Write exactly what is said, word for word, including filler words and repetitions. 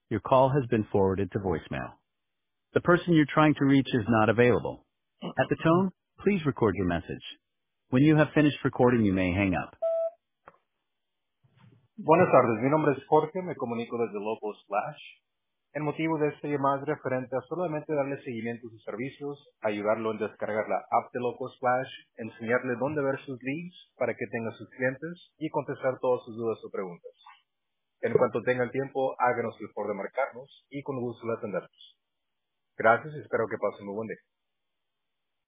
Your call has been forwarded to voicemail. The person you're trying to reach is not available. At the tone, please record your message. When you have finished recording, you may hang up. Buenas tardes, mi nombre es Jorge, me comunico desde Loco Splash. El motivo de esta llamada es referente a solamente darle seguimiento a sus servicios, ayudarlo en descargar la app de Loco Splash, enseñarle dónde ver sus leads para que tenga sus clientes y contestar todas sus dudas o preguntas. En cuanto tenga el tiempo, háganos el favor de marcarnos y con gusto le atenderemos. Gracias y espero que pasen muy buen día.